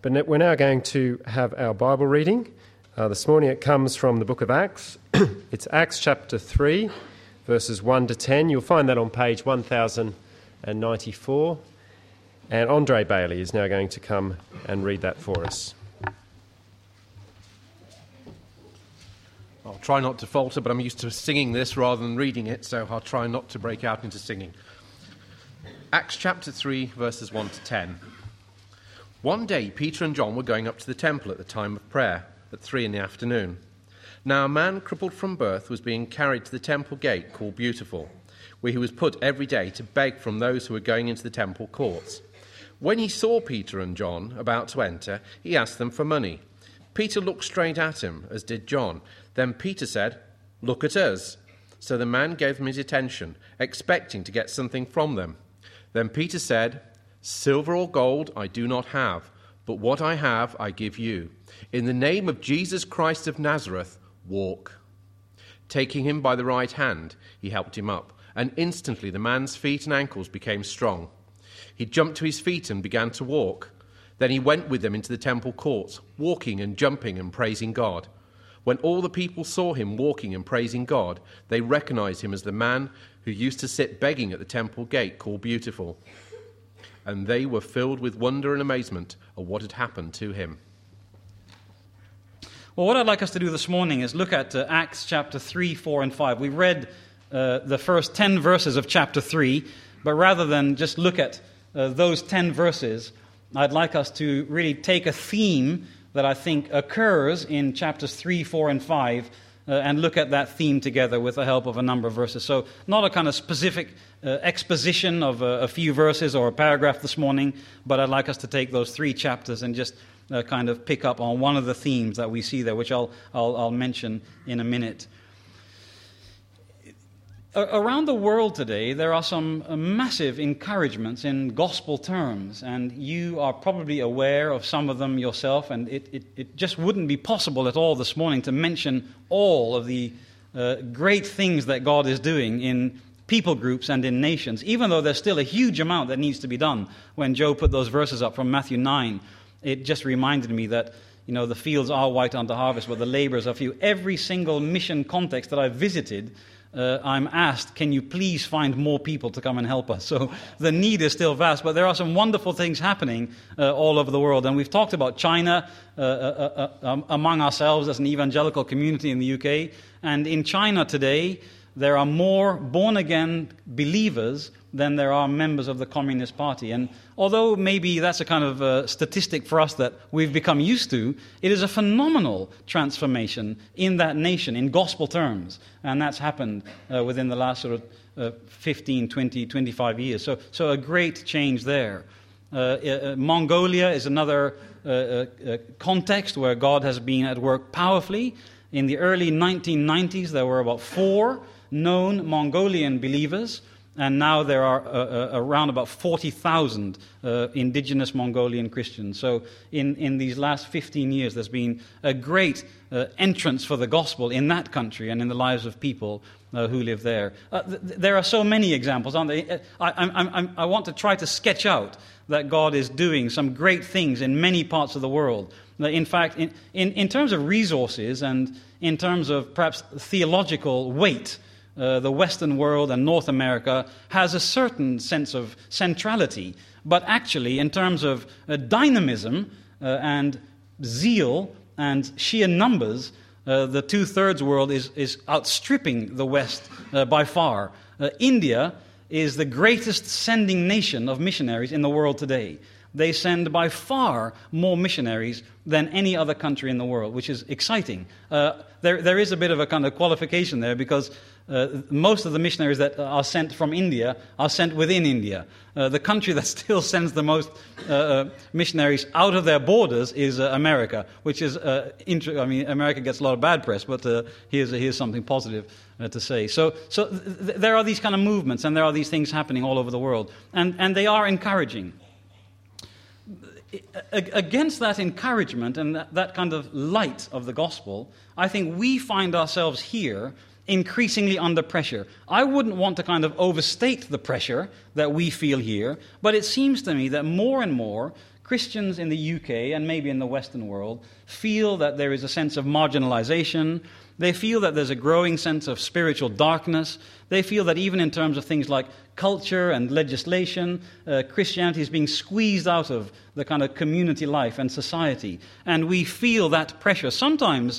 But we're now going to have our Bible reading. This morning it comes from the book of Acts. It's Acts chapter 3, verses 1 to 10. You'll find that on page 1094. And Andre Bailey is now going to come and read that for us. I'll try not to falter, but I'm used to singing this rather than reading it, so I'll try not to break out into singing. Acts chapter 3, verses 1 to 10. One day, Peter and John were going up to the temple at the time of prayer, at 3 p.m. Now a man crippled from birth was being carried to the temple gate called Beautiful, where he was put every day to beg from those who were going into the temple courts. When he saw Peter and John about to enter, he asked them for money. Peter looked straight at him, as did John. Then Peter said, "Look at us." So the man gave them his attention, expecting to get something from them. Then Peter said, "Silver or gold I do not have, but what I have I give you. In the name of Jesus Christ of Nazareth, walk." Taking him by the right hand, he helped him up, and instantly the man's feet and ankles became strong. He jumped to his feet and began to walk. Then he went with them into the temple courts, walking and jumping and praising God. When all the people saw him walking and praising God, they recognized him as the man who used to sit begging at the temple gate called Beautiful. And they were filled with wonder and amazement at what had happened to him. Well, what I'd like us to do this morning is look at Acts chapter 3, 4, and 5. We read the first 10 verses of chapter 3, but rather than just look at those 10 verses, I'd like us to really take a theme that I think occurs in chapters 3, 4, and 5 and look at that theme together with the help of a number of verses. So not a kind of specific exposition of a few verses or a paragraph this morning, but I'd like us to take those 3 chapters and just kind of pick up on one of the themes that we see there, which I'll mention in a minute. Around the world today, there are some massive encouragements in gospel terms, and you are probably aware of some of them yourself, and it just wouldn't be possible at all this morning to mention all of the great things that God is doing in people groups and in nations, even though there's still a huge amount that needs to be done. When Joe put those verses up from Matthew 9, it just reminded me that, the fields are white unto harvest, but the laborers are few. Every single mission context that I've visited, I'm asked, can you please find more people to come and help us? So the need is still vast, but there are some wonderful things happening all over the world. And we've talked about China among ourselves as an evangelical community in the UK. And in China today, there are more born-again believers than there are members of the Communist Party. And although maybe that's a kind of statistic for us that we've become used to, it is a phenomenal transformation in that nation, in gospel terms. And that's happened within the last sort of 15, 20, 25 years. So a great change there. Mongolia is another context where God has been at work powerfully. In the early 1990s, there were about 4 known Mongolian believers, and now there are around about 40,000 indigenous Mongolian Christians. So in these last 15 years, there's been a great entrance for the gospel in that country and in the lives of people who live there. There are so many examples, aren't there? I want to try to sketch out that God is doing some great things in many parts of the world. In fact, in terms of resources and in terms of perhaps theological weight, the Western world and North America has a certain sense of centrality. But actually, in terms of dynamism and zeal and sheer numbers, the 2/3 world is outstripping the West by far. India is the greatest sending nation of missionaries in the world today. They send by far more missionaries than any other country in the world, which is exciting. There is a bit of a kind of qualification there because most of the missionaries that are sent from India are sent within India. The country that still sends the most missionaries out of their borders is America, which is America gets a lot of bad press, but here's something positive to say. So there are these kind of movements, and there are these things happening all over the world, and they are encouraging. Against that encouragement and that kind of light of the gospel, I think we find ourselves here increasingly under pressure. I wouldn't want to kind of overstate the pressure that we feel here, but it seems to me that more and more Christians in the UK and maybe in the Western world feel that there is a sense of marginalization. They feel that there's a growing sense of spiritual darkness. They feel that even in terms of things like culture and legislation, Christianity is being squeezed out of the kind of community life and society. And we feel that pressure, sometimes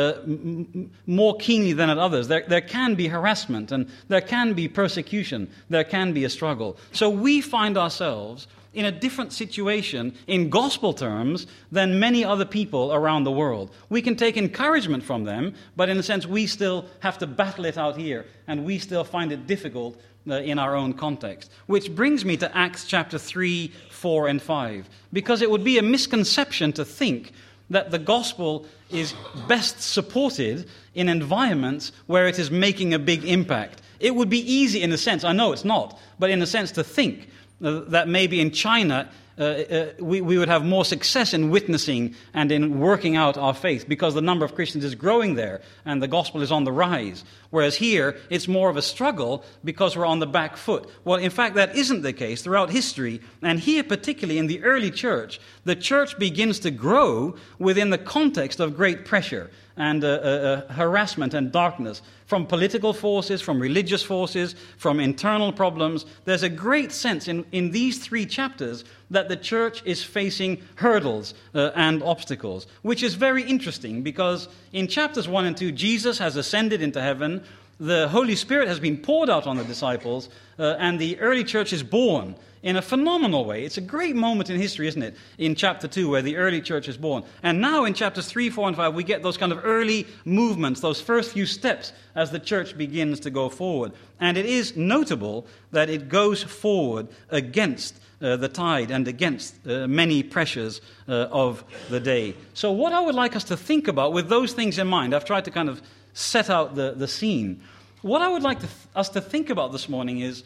more keenly than at others. There can be harassment, and there can be persecution. There can be a struggle. So we find ourselves in a different situation in gospel terms than many other people around the world. We can take encouragement from them, but in a sense we still have to battle it out here, and we still find it difficult in our own context. Which brings me to Acts chapter 3, 4 and 5, because it would be a misconception to think that the gospel is best supported in environments where it is making a big impact. It would be easy in a sense, I know it's not, but in a sense to think that maybe in China we would have more success in witnessing and in working out our faith because the number of Christians is growing there and the gospel is on the rise. Whereas here, it's more of a struggle because we're on the back foot. Well, in fact, that isn't the case throughout history. And here, particularly in the early church, the church begins to grow within the context of great pressure and harassment and darkness from political forces, from religious forces, from internal problems. There's a great sense in these 3 chapters that the church is facing hurdles and obstacles, which is very interesting because in chapters 1 and 2, Jesus has ascended into heaven, the Holy Spirit has been poured out on the disciples, and the early church is born in a phenomenal way. It's a great moment in history, isn't it? In chapter 2, where the early church is born. And now in chapters 3, 4, and 5, we get those kind of early movements, those first few steps as the church begins to go forward. And it is notable that it goes forward against the tide and against many pressures of the day. So what I would like us to think about with those things in mind, I've tried to kind of set out the scene. What I would like us to think about this morning is,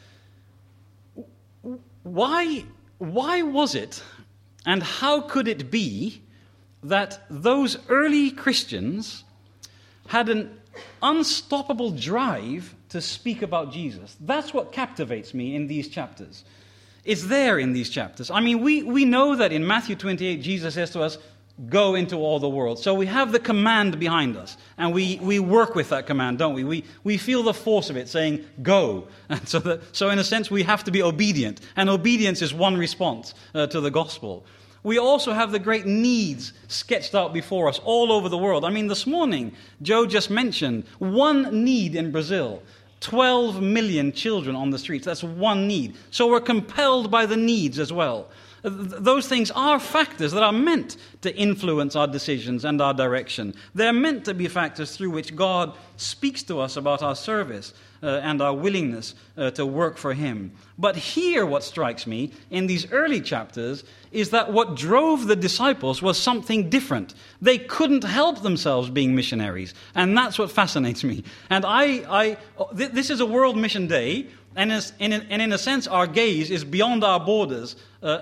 why was it and how could it be that those early Christians had an unstoppable drive to speak about Jesus? That's what captivates me in these chapters. It's there in these chapters. I mean, we know that in Matthew 28, Jesus says to us, go into all the world. So we have the command behind us, and we work with that command, don't we? We feel the force of it saying, go. And so in a sense, we have to be obedient, and obedience is one response to the gospel. We also have the great needs sketched out before us all over the world. I mean, this morning, Joe just mentioned one need in Brazil. 12 million children on the streets. That's one need. So we're compelled by the needs as well. Those things are factors that are meant to influence our decisions and our direction. They're meant to be factors through which God speaks to us about our service and our willingness to work for Him. But here what strikes me in these early chapters is that what drove the disciples was something different. They couldn't help themselves being missionaries, and that's what fascinates me. And this is a World Mission Day, and in a sense, our gaze is beyond our borders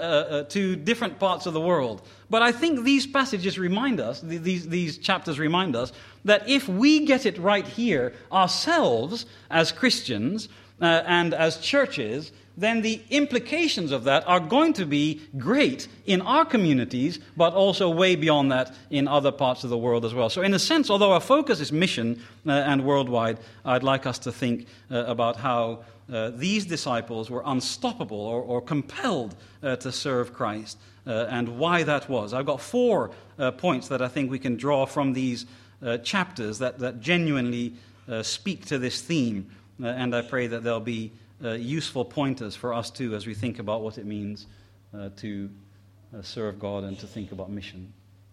to different parts of the world. But I think these passages remind us, these chapters remind us, that if we get it right here ourselves as Christians and as churches, then the implications of that are going to be great in our communities, but also way beyond that in other parts of the world as well. So in a sense, although our focus is mission and worldwide, I'd like us to think about how these disciples were unstoppable or compelled to serve Christ, and why that was. I've got 4 points that I think we can draw from these chapters that genuinely speak to this theme, and I pray that they'll be useful pointers for us too as we think about what it means to serve God and to think about mission.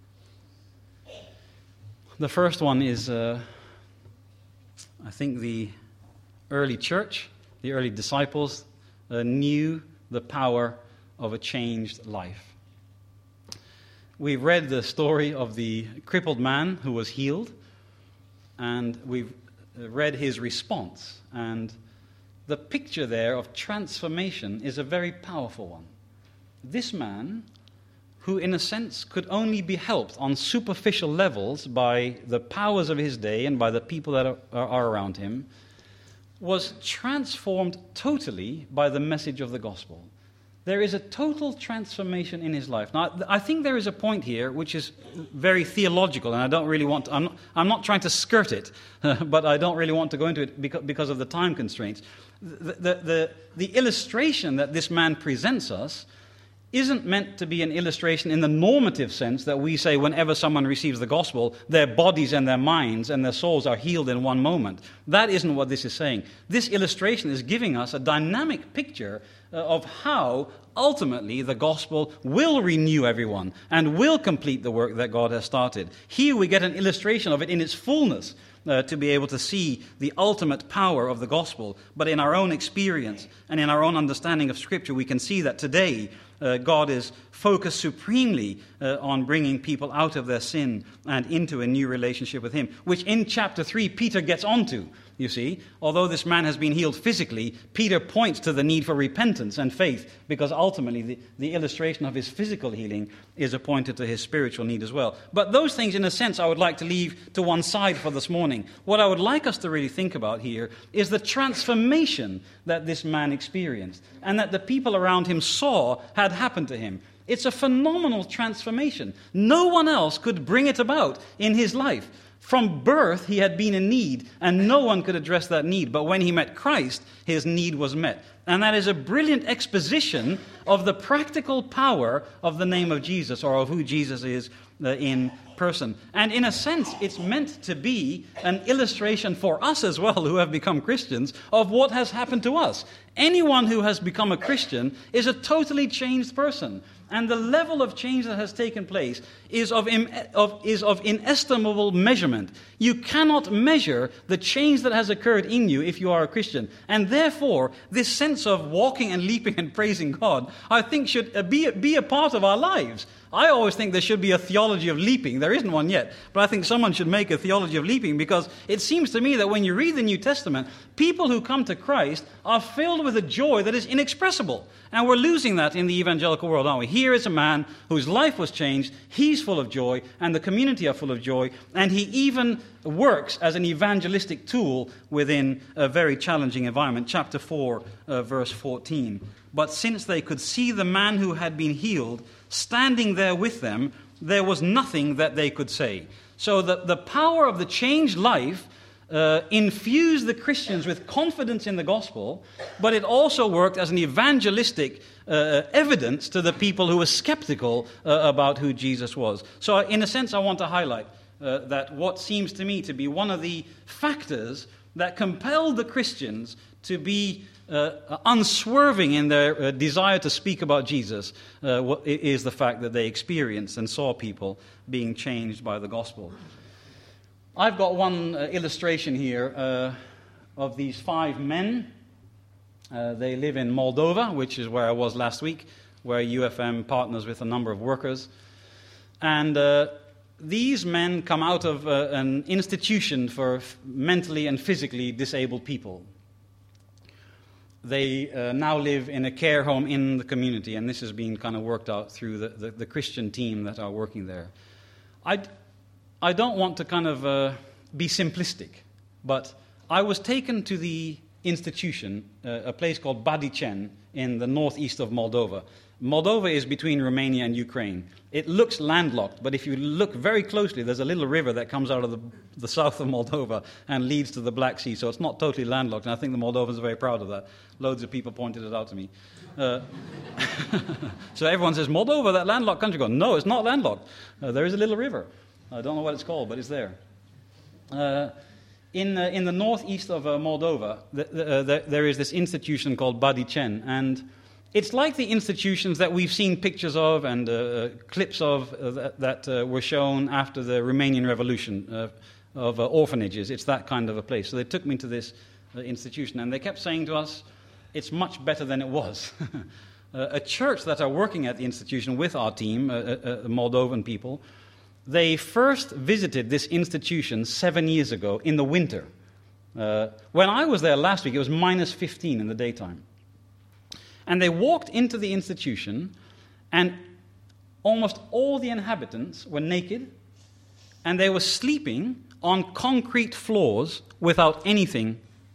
The first one is, I think the early church, the early disciples knew the power of a changed life. We've read the story of the crippled man who was healed, and we've read his response. And the picture there of transformation is a very powerful one. This man, who in a sense could only be helped on superficial levels by the powers of his day and by the people that are around him, was transformed totally by the message of the gospel. there is a total transformation in his life. Now, I think there is a point here which is very theological, and I don't really want to, I'm not trying to skirt it, but I don't really want to go into it because of the time constraints. The illustration that this man presents us isn't meant to be an illustration in the normative sense that we say whenever someone receives the gospel, their bodies and their minds and their souls are healed in one moment. That isn't what this is saying. This illustration is giving us a dynamic picture of how ultimately the gospel will renew everyone and will complete the work that God has started. Here we get an illustration of it in its fullness, to be able to see the ultimate power of the gospel. But in our own experience and in our own understanding of Scripture, we can see that today God is focused supremely on bringing people out of their sin and into a new relationship with Him, which in chapter 3 Peter gets onto. You see, although this man has been healed physically, Peter points to the need for repentance and faith, because ultimately the illustration of his physical healing is appointed to his spiritual need as well. But those things, in a sense, I would like to leave to one side for this morning. What I would like us to really think about here is the transformation that this man experienced and that the people around him saw had happened to him. It's a phenomenal transformation. No one else could bring it about in his life. From birth, he had been in need, and no one could address that need. But when he met Christ, his need was met. And that is a brilliant exposition of the practical power of the name of Jesus, or of who Jesus is in person. And in a sense, it's meant to be an illustration for us as well, who have become Christians, of what has happened to us. Anyone who has become a Christian is a totally changed person. And the level of change that has taken place is of inestimable measurement. You cannot measure the change that has occurred in you if you are a Christian. And therefore, this sense of walking and leaping and praising God, I think should be a part of our lives. I always think there should be a theology of leaping. There isn't one yet. But I think someone should make a theology of leaping, because it seems to me that when you read the New Testament, people who come to Christ are filled with a joy that is inexpressible. And we're losing that in the evangelical world, aren't we? Here is a man whose life was changed. He's full of joy, and the community are full of joy. And he even works as an evangelistic tool within a very challenging environment. Chapter 4, verse 14. But since they could see the man who had been healed standing there with them, there was nothing that they could say. So the power of the changed life infused the Christians with confidence in the gospel, but it also worked as an evangelistic evidence to the people who were skeptical about who Jesus was. So in a sense, I want to highlight that what seems to me to be one of the factors that compelled the Christians to be unswerving in their desire to speak about Jesus is the fact that they experienced and saw people being changed by the gospel. I've got one illustration here of these 5 men. They live in Moldova, which is where I was last week, where UFM partners with a number of workers. And these men come out of an institution for mentally and physically disabled people. They now live in a care home in the community, and this has been kind of worked out through the Christian team that are working there. I don't want to kind of be simplistic, but I was taken to the institution, a place called Badicen in the northeast of Moldova. Moldova is between Romania and Ukraine. It looks landlocked, but if you look very closely, there's a little river that comes out of the south of Moldova and leads to the Black Sea, so it's not totally landlocked, and I think the Moldovans are very proud of that. Loads of people pointed it out to me. So everyone says, Moldova, that landlocked country. Go, no, it's not landlocked. There is a little river. I don't know what it's called, but it's there. In the northeast of Moldova, there is this institution called Badicen, and it's like the institutions that we've seen pictures of and clips of that were shown after the Romanian Revolution of orphanages. It's that kind of a place. So they took me to this institution, and they kept saying to us, it's much better than it was. A church that are working at the institution with our team, Moldovan people, they first visited this institution 7 years ago in the winter. When I was there last week, it was minus 15 in the daytime. And they walked into the institution, and almost all the inhabitants were naked, and they were sleeping on concrete floors without anything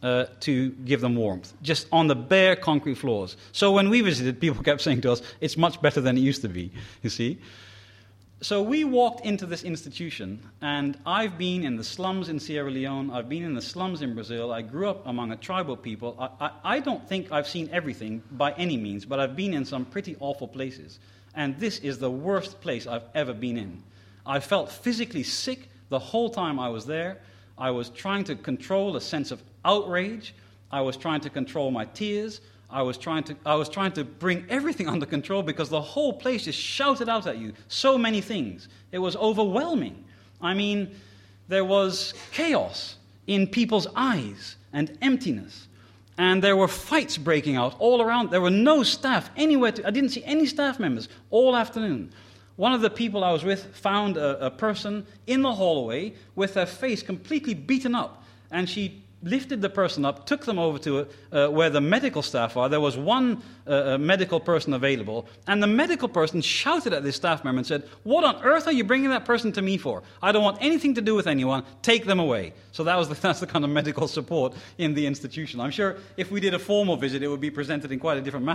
to give them warmth, just on the bare concrete floors. So when we visited, people kept saying to us, it's much better than it used to be, you see. So we walked into this institution, and I've been in the slums in Sierra Leone, I've been in the slums in Brazil, I grew up among a tribal people. I don't think I've seen everything by any means, but I've been in some pretty awful places. And this is the worst place I've ever been in. I felt physically sick the whole time I was there. I was trying to control a sense of outrage. I was trying to control my tears. I was trying to bring everything under control because the whole place just shouted out at you so many things. It was overwhelming. I mean, there was chaos in people's eyes and emptiness. And there were fights breaking out all around. There were no staff anywhere. I didn't see any staff members all afternoon. One of the people I was with found a person in the hallway with their face completely beaten up. And she lifted the person up, took them over to where the medical staff are. There was one medical person available. And the medical person shouted at this staff member and said, "What on earth are you bringing that person to me for? I don't want anything to do with anyone. Take them away." So that's the kind of medical support in the institution. I'm sure if we did a formal visit, it would be presented in quite a different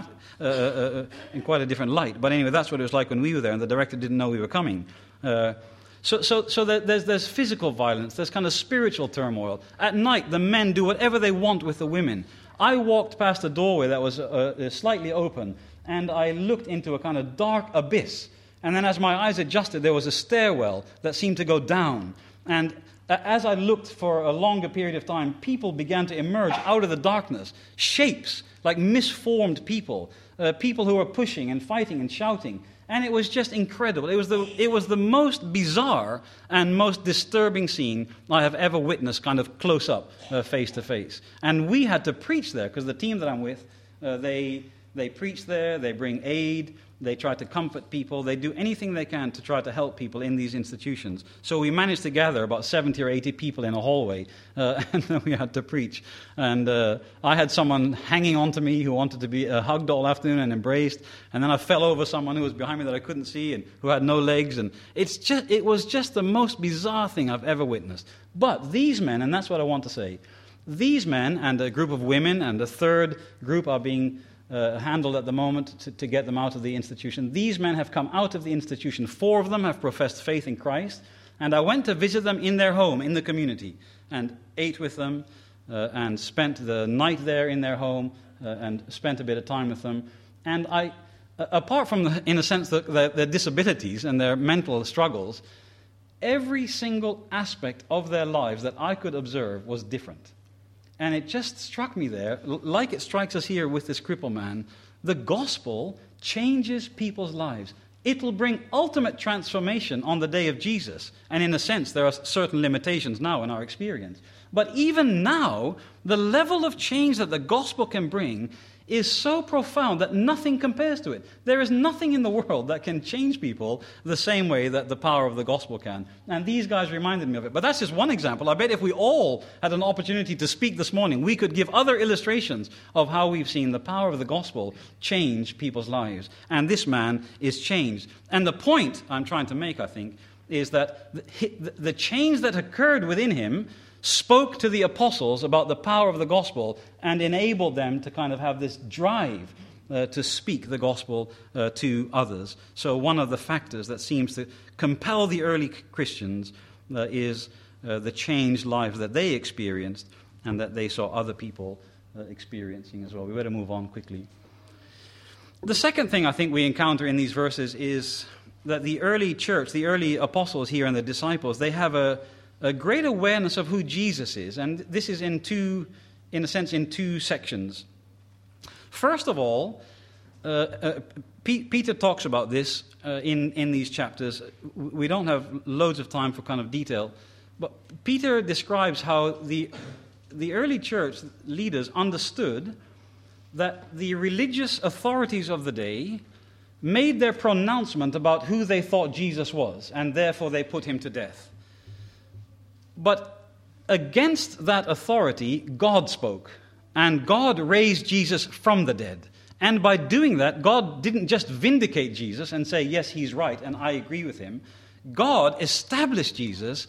light. But anyway, that's what it was like when we were there, and the director didn't know we were coming. So there's physical violence, there's kind of spiritual turmoil. At night, the men do whatever they want with the women. I walked past a doorway that was slightly open, and I looked into a kind of dark abyss. And then as my eyes adjusted, there was a stairwell that seemed to go down. And as I looked for a longer period of time, people began to emerge out of the darkness. Shapes, like misformed people. People who were pushing and fighting and shouting. And it was just incredible. It was the most bizarre and most disturbing scene I have ever witnessed, kind of close up, face to face. And we had to preach there because the team that I'm with, they preach there. They bring aid. They try to comfort people. They do anything they can to try to help people in these institutions. So we managed to gather about 70 or 80 people in a hallway, and then we had to preach. And I had someone hanging on to me who wanted to be hugged all afternoon and embraced. And then I fell over someone who was behind me that I couldn't see and who had no legs. And it was just the most bizarre thing I've ever witnessed. But these men, and that's what I want to say, these men and a group of women and a third group are being handled at the moment to get them out of the institution. These men have come out of the institution. 4 of them have professed faith in Christ. And I went to visit them in their home, in the community, and ate with them and spent the night there in their home and spent a bit of time with them. And I, apart from, in a sense, their disabilities and their mental struggles, every single aspect of their lives that I could observe was different. And it just struck me there, like it strikes us here with this crippled man, the gospel changes people's lives. It will bring ultimate transformation on the day of Jesus. And in a sense, there are certain limitations now in our experience. But even now, the level of change that the gospel can bring is so profound that nothing compares to it. There is nothing in the world that can change people the same way that the power of the gospel can. And these guys reminded me of it. But that's just one example. I bet if we all had an opportunity to speak this morning, we could give other illustrations of how we've seen the power of the gospel change people's lives. And this man is changed. And the point I'm trying to make, I think, is that the change that occurred within him spoke to the apostles about the power of the gospel and enabled them to kind of have this drive to speak the gospel to others. So one of the factors that seems to compel the early Christians is the changed lives that they experienced and that they saw other people experiencing as well. We better move on quickly. The second thing I think we encounter in these verses is that the early church, the early apostles here and the disciples, they have a great awareness of who Jesus is. And this is in two sections. First of all, Peter talks about this in these chapters. We don't have loads of time for kind of detail. But Peter describes how the early church leaders understood that the religious authorities of the day made their pronouncement about who they thought Jesus was, and therefore they put him to death. But against that authority, God spoke, and God raised Jesus from the dead. And by doing that, God didn't just vindicate Jesus and say, yes, he's right, and I agree with him. God established Jesus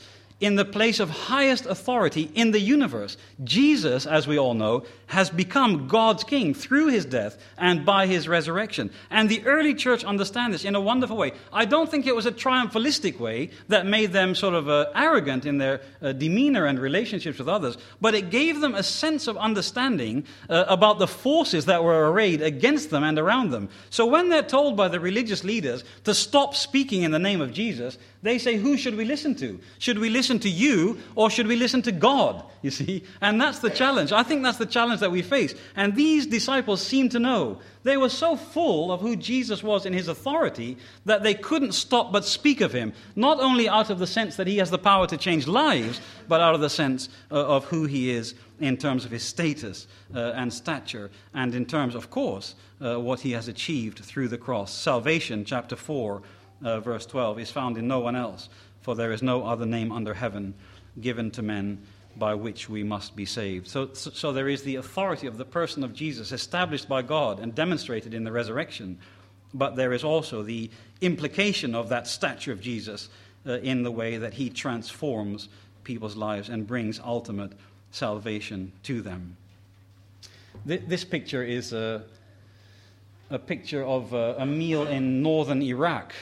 in the place of highest authority in the universe. Jesus, as we all know, has become God's king through his death and by his resurrection. And the early church understand this in a wonderful way. I don't think it was a triumphalistic way that made them sort of arrogant in their demeanor and relationships with others, but it gave them a sense of understanding about the forces that were arrayed against them and around them. So when they're told by the religious leaders to stop speaking in the name of Jesus, they say, who should we listen to? Should we listen to you, or should we listen to God? You see? And that's the challenge. I think that's the challenge that we face. And these disciples seem to know. They were so full of who Jesus was in his authority that they couldn't stop but speak of him, not only out of the sense that he has the power to change lives, but out of the sense of who he is in terms of his status and stature, and in terms, of course, what he has achieved through the cross. Salvation, chapter 4, verse 12, is found in no one else, for there is no other name under heaven given to men by which we must be saved. So there is the authority of the person of Jesus established by God and demonstrated in the resurrection, but there is also the implication of that stature of Jesus in the way that he transforms people's lives and brings ultimate salvation to them. This picture is a picture of a meal in northern Iraq.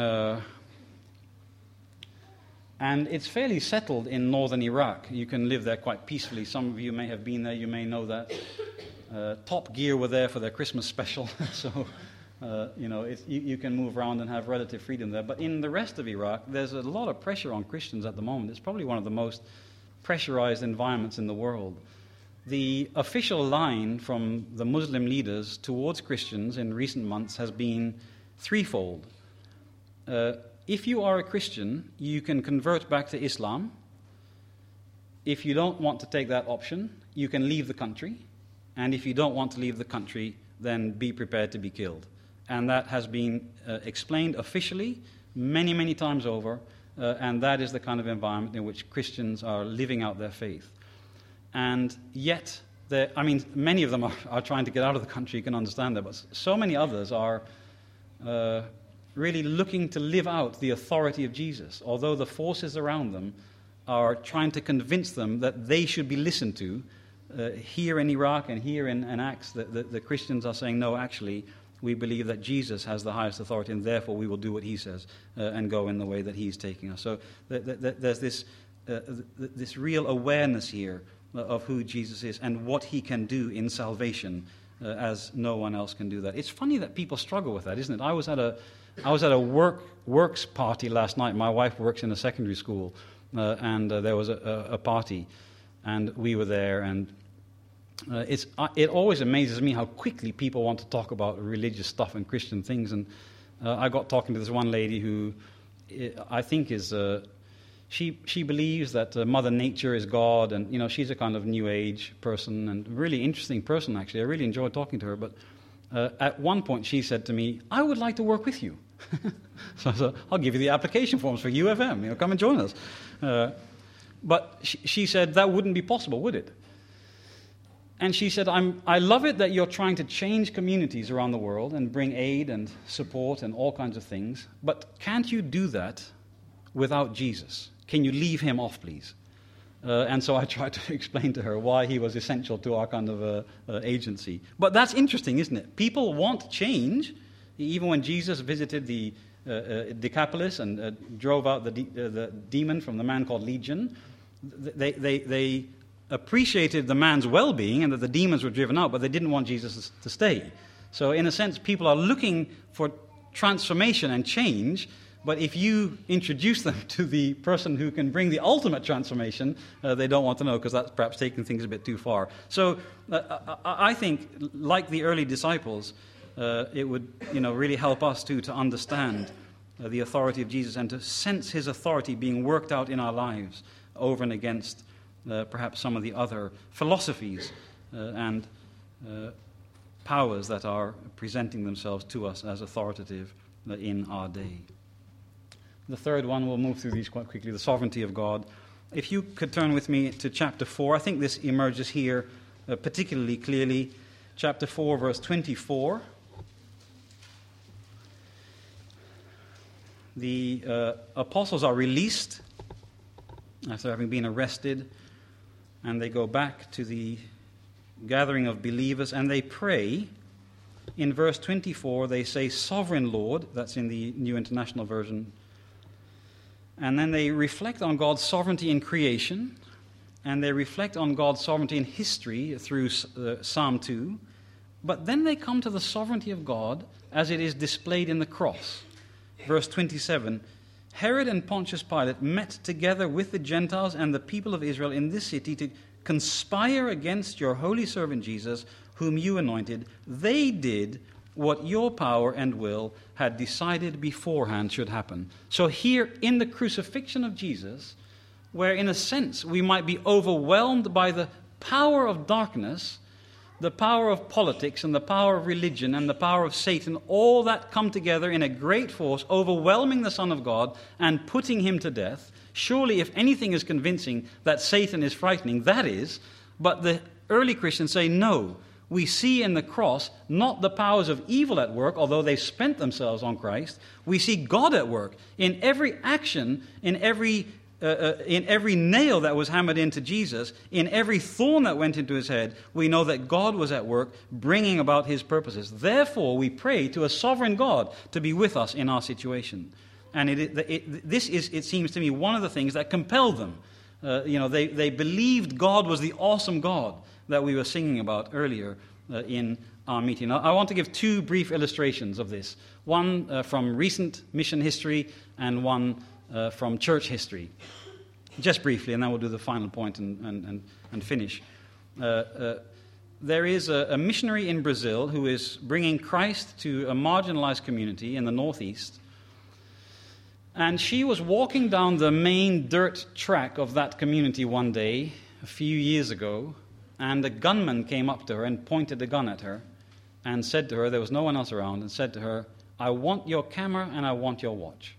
And it's fairly settled in northern Iraq. You can live there quite peacefully. Some of you may have been there. You may know that. Top Gear were there for their Christmas special. So, you can move around and have relative freedom there. But in the rest of Iraq, there's a lot of pressure on Christians at the moment. It's probably one of the most pressurized environments in the world. The official line from the Muslim leaders towards Christians in recent months has been threefold. If you are a Christian, you can convert back to Islam. If you don't want to take that option, you can leave the country. And if you don't want to leave the country, then be prepared to be killed. And that has been explained officially many, many times over. And that is the kind of environment in which Christians are living out their faith. And yet, many of them are trying to get out of the country, you can understand that, but so many others are really looking to live out the authority of Jesus, although the forces around them are trying to convince them that they should be listened to. Here in Iraq and here in Acts, the Christians are saying, no, actually, we believe that Jesus has the highest authority, and therefore we will do what he says and go in the way that he's taking us. So there's this real awareness here of who Jesus is and what he can do in salvation, as no one else can do that. It's funny that people struggle with that, isn't it? I was at a works party last night. My wife works in a secondary school, and there was a party, and we were there, and it always amazes me how quickly people want to talk about religious stuff and Christian things. And I got talking to this one lady who I think is she believes that Mother Nature is God, and she's a kind of New Age person and really interesting person, actually. I really enjoyed talking to her, but at one point she said to me, I would like to work with you. So I said, I'll give you the application forms for UFM, come and join us. But she said, that wouldn't be possible, would it? And she said, I love it that you're trying to change communities around the world and bring aid and support and all kinds of things, but can't you do that without Jesus? Can you leave him off, please? And so I tried to explain to her why he was essential to our kind of agency. But that's interesting, isn't it? People want change. Even when Jesus visited the Decapolis and drove out the demon from the man called Legion, they appreciated the man's well-being and that the demons were driven out, but they didn't want Jesus to stay. So in a sense, people are looking for transformation and change, but if you introduce them to the person who can bring the ultimate transformation, they don't want to know, because that's perhaps taking things a bit too far. So I think, like the early disciples, it would really help us too to understand the authority of Jesus and to sense his authority being worked out in our lives over and against perhaps some of the other philosophies and powers that are presenting themselves to us as authoritative in our day. The third one, we'll move through these quite quickly, the sovereignty of God. If you could turn with me to chapter 4, I think this emerges here particularly clearly. Chapter 4, verse 24. The apostles are released after having been arrested, and they go back to the gathering of believers, and they pray. In verse 24, they say, Sovereign Lord, that's in the New International Version. And then they reflect on God's sovereignty in creation, and they reflect on God's sovereignty in history through Psalm 2. But then they come to the sovereignty of God as it is displayed in the cross. Verse 27, Herod and Pontius Pilate met together with the Gentiles and the people of Israel in this city to conspire against your holy servant Jesus, whom you anointed. They did what your power and will had decided beforehand should happen. So here in the crucifixion of Jesus, where in a sense we might be overwhelmed by the power of darkness, the power of politics and the power of religion and the power of Satan, all that come together in a great force, overwhelming the Son of God and putting him to death. Surely if anything is convincing that Satan is frightening, that is. But the early Christians say, no, we see in the cross not the powers of evil at work, although they spent themselves on Christ. We see God at work in every action, in every nail that was hammered into Jesus, in every thorn that went into his head. We know that God was at work bringing about his purposes. Therefore, we pray to a sovereign God to be with us in our situation. And this is, it seems to me, one of the things that compelled them. They believed God was the awesome God that we were singing about earlier in our meeting. Now, I want to give two brief illustrations of this. One from recent mission history and one from church history. Just briefly, and then we'll do the final point and finish. There is a missionary in Brazil who is bringing Christ to a marginalized community in the northeast. And she was walking down the main dirt track of that community one day, a few years ago, and a gunman came up to her and pointed a gun at her and said to her, there was no one else around, and said to her, I want your camera and I want your watch.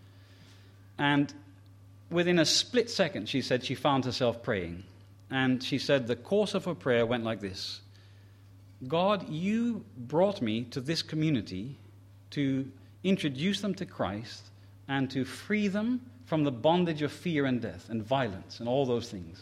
And within a split second, she said she found herself praying. And she said the course of her prayer went like this. God, you brought me to this community to introduce them to Christ and to free them from the bondage of fear and death and violence and all those things.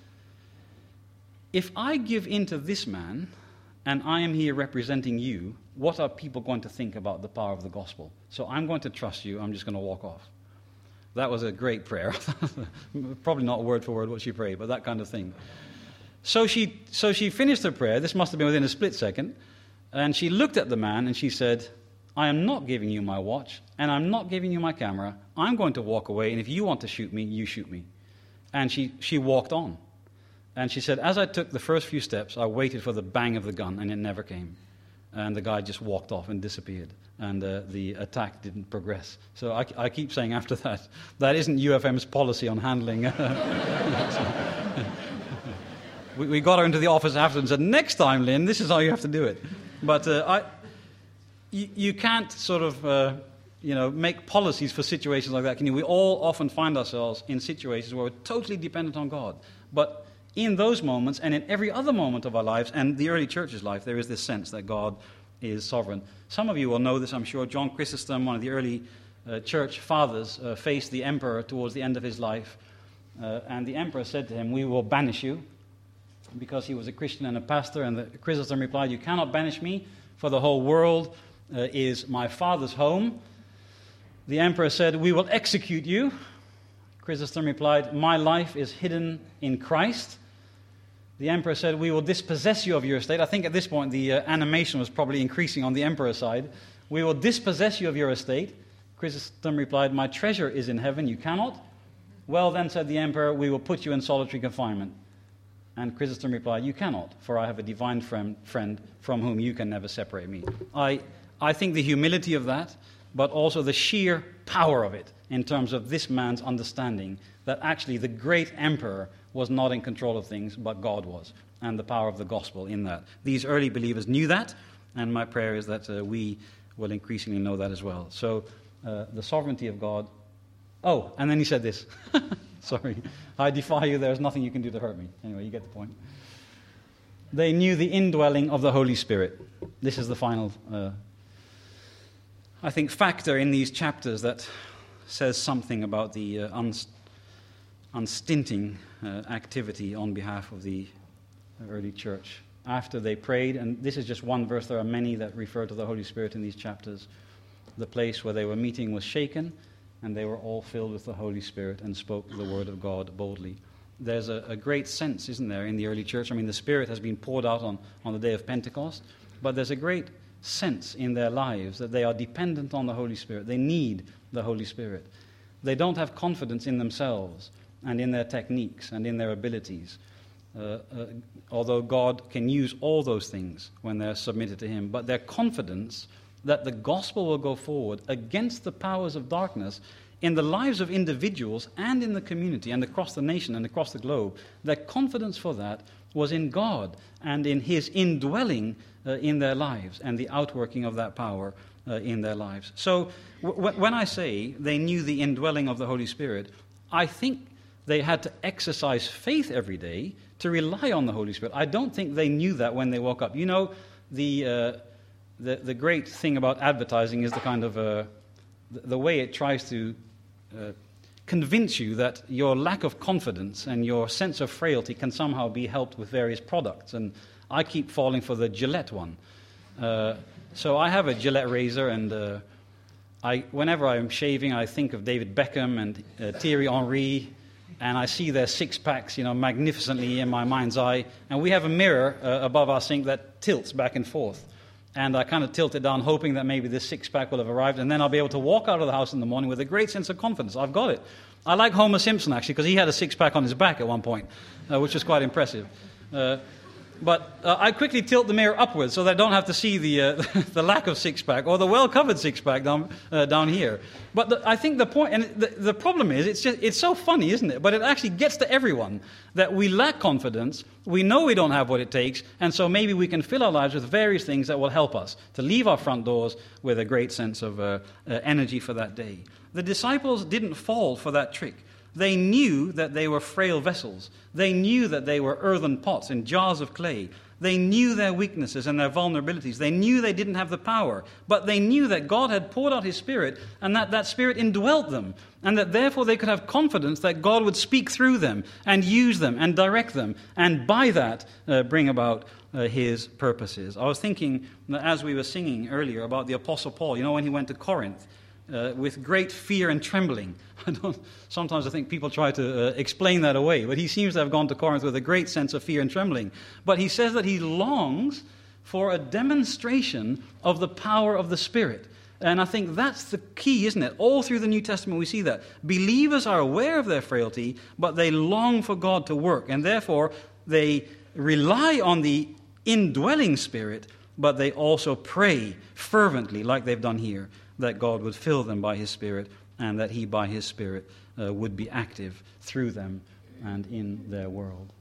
If I give in to this man, and I am here representing you, what are people going to think about the power of the gospel? So I'm going to trust you, I'm just going to walk off. That was a great prayer. Probably not word for word what she prayed, but that kind of thing. So she finished her prayer, this must have been within a split second, and she looked at the man and she said, I am not giving you my watch, and I'm not giving you my camera. I'm going to walk away, and if you want to shoot me, you shoot me. And she walked on. And she said, as I took the first few steps, I waited for the bang of the gun, and it never came. And the guy just walked off and disappeared. And the attack didn't progress. So I keep saying after that, that isn't UFM's policy on handling. we got her into the office after and said, next time, Lynn, this is how you have to do it. But you can't sort of make policies for situations like that, can you? We all often find ourselves in situations where we're totally dependent on God. But in those moments and in every other moment of our lives and the early church's life, there is this sense that God is sovereign. Some of you will know this, I'm sure. John Chrysostom, one of the early church fathers, faced the emperor towards the end of his life. And the emperor said to him, we will banish you, because he was a Christian and a pastor. And Chrysostom replied, you cannot banish me, for the whole world is my Father's home. The emperor said, we will execute you. Chrysostom replied, my life is hidden in Christ. The emperor said, we will dispossess you of your estate. I think at this point the animation was probably increasing on the emperor's side. We will dispossess you of your estate. Chrysostom replied, my treasure is in heaven, you cannot. Well then, said the emperor, we will put you in solitary confinement. And Chrysostom replied, you cannot, for I have a divine friend from whom you can never separate me. I think the humility of that, but also the sheer power of it in terms of this man's understanding that actually the great emperor was not in control of things, but God was, and the power of the gospel in that. These early believers knew that, and my prayer is that we will increasingly know that as well. So the sovereignty of God. Oh, and then he said this. Sorry. I defy you, there is nothing you can do to hurt me. Anyway, you get the point. They knew the indwelling of the Holy Spirit. This is the final, I think, factor in these chapters that says something about the unstinting activity on behalf of the early church. After they prayed, and this is just one verse, there are many that refer to the Holy Spirit in these chapters, the place where they were meeting was shaken, and they were all filled with the Holy Spirit and spoke the word of God boldly. There's a great sense, isn't there, in the early church? I mean, the Spirit has been poured out on the day of Pentecost, but there's a great sense in their lives that they are dependent on the Holy Spirit. They need the Holy Spirit. They don't have confidence in themselves and in their techniques and in their abilities, although God can use all those things when they're submitted to Him. But their confidence that the gospel will go forward against the powers of darkness in the lives of individuals and in the community and across the nation and across the globe, their confidence for that was in God and in His indwelling in their lives and the outworking of that power in their lives. So when I say they knew the indwelling of the Holy Spirit, I think they had to exercise faith every day to rely on the Holy Spirit. I don't think they knew that when they woke up. You know, the great thing about advertising is the kind of the way it tries to convince you that your lack of confidence and your sense of frailty can somehow be helped with various products. And I keep falling for the Gillette one. So I have a Gillette razor, and whenever I'm shaving, I think of David Beckham and Thierry Henry, and I see their six-packs, magnificently in my mind's eye. And we have a mirror above our sink that tilts back and forth. And I kind of tilt it down, hoping that maybe this six-pack will have arrived, and then I'll be able to walk out of the house in the morning with a great sense of confidence. I've got it. I like Homer Simpson, actually, because he had a six-pack on his back at one point, which was quite impressive. But I quickly tilt the mirror upwards so that I don't have to see the lack of six-pack or the well-covered six-pack down here. But I think the point, and the problem is, it's so funny, isn't it? But it actually gets to everyone that we lack confidence, we know we don't have what it takes, and so maybe we can fill our lives with various things that will help us to leave our front doors with a great sense of energy for that day. The disciples didn't fall for that trick. They knew that they were frail vessels. They knew that they were earthen pots and jars of clay. They knew their weaknesses and their vulnerabilities. They knew they didn't have the power. But they knew that God had poured out His Spirit and that Spirit indwelt them. And that therefore they could have confidence that God would speak through them and use them and direct them. And by that bring about His purposes. I was thinking as we were singing earlier about the Apostle Paul. When he went to Corinth. With great fear and trembling. Sometimes I think people try to explain that away, but he seems to have gone to Corinth with a great sense of fear and trembling. But he says that he longs for a demonstration of the power of the Spirit. And I think that's the key, isn't it? All through the New Testament we see that. Believers are aware of their frailty, but they long for God to work. And therefore they rely on the indwelling Spirit, but they also pray fervently, like they've done here, that God would fill them by His Spirit and that He, by His Spirit, would be active through them and in their world.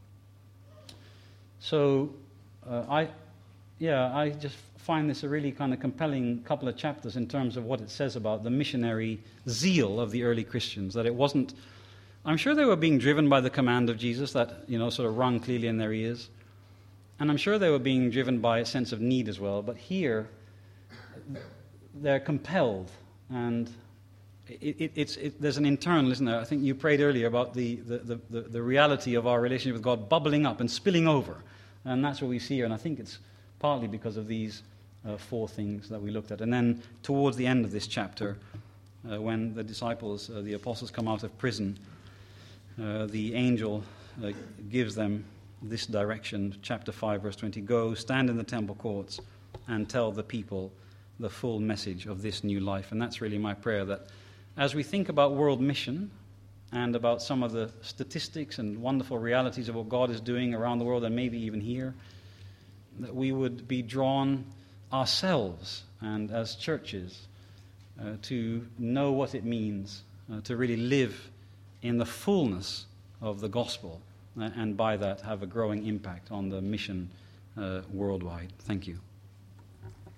So I just find this a really kind of compelling couple of chapters in terms of what it says about the missionary zeal of the early Christians, that it wasn't... I'm sure they were being driven by the command of Jesus that, sort of rung clearly in their ears. And I'm sure they were being driven by a sense of need as well. But here... they're compelled, and there's an internal, isn't there? I think you prayed earlier about the reality of our relationship with God bubbling up and spilling over, and that's what we see here, and I think it's partly because of these four things that we looked at. And then towards the end of this chapter, when the disciples, the apostles come out of prison, the angel gives them this direction, chapter 5, verse 20, "Go, stand in the temple courts, and tell the people the full message of this new life." And that's really my prayer, that as we think about world mission and about some of the statistics and wonderful realities of what God is doing around the world and maybe even here, that we would be drawn ourselves and as churches to know what it means to really live in the fullness of the gospel and by that have a growing impact on the mission worldwide. Thank you.